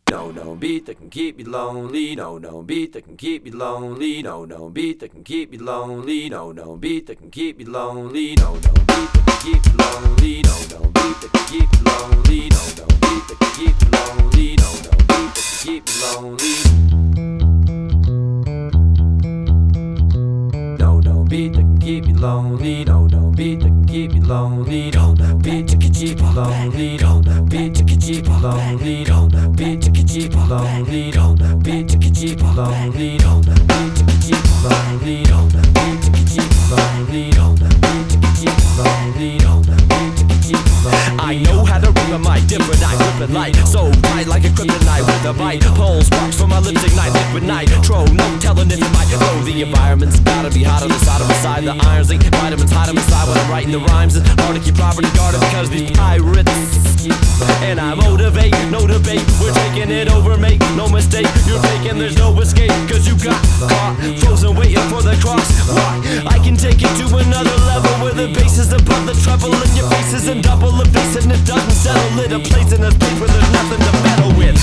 No, no beat that can keep me lonely. No, no beat that can keep me lonely. No, no beat that can keep me lonely. No, no beat that can keep me lonely. No, no beat that can keep me lonely. No, no beat that can keep me lonely. No, no beat that can keep me lonely. No, no beat that can keep me lonely. No, no beat that can keep me lonely. No, no beat that can keep me lonely. No, no beat that can keep me lonely. No, no beat that can keep me lonely. No, no beat that can keep me lonely. No, no beat that can keep me lonely. No, no beat that can keep me lonely. No, no beat that can keep me lonely. No, no beat that can keep me lonely. No, no beat that can keep me lonely. I know how to rip a mic, different I grip it light, so tight like a kryptonite with a bite. Pull sparks from my lips ignite, liquid nitro. No telling if it might blow. The environment's gotta be hot on the side of my side. The irons ink vitamins hide them inside when I'm writing the rhymes. It's hard to keep property guarded because these pirates. And I motivate, no debate. We're taking it over, make no mistake. You're faking, there's no escape, cause you got caught frozen waiting for the cross. Why? I can take it to another level where the bass is above the treble and your face is in double the bass and it doesn't settle it. A place in a space where there's nothing to meddle with.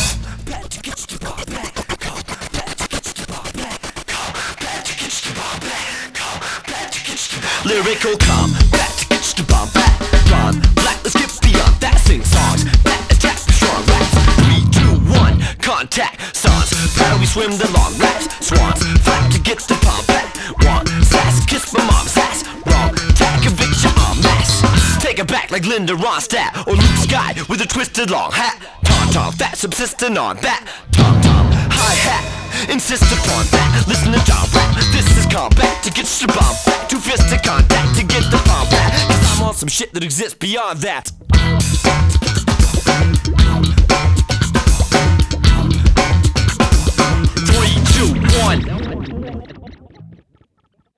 Lyrical combat to get the bomb back. Run black, let's get beyond that. Sing songs that attract strong raps. 3, 2, 1, contact sons. How we swim the long laps. Swans, fight to get the pump back. One sass, kiss my mom's ass. Wrong, tack, convict your en masse. Take it back like Linda Ronstadt or Luke Sky with a twisted long hat. Tom-tom, fat subsisting on that. Tom-tom, hi-hat, insist upon that. Listen to John rap, this is combat to get your bomb back. Two fists to contact to get the bomb back. Cause I'm on some shit that exists beyond that.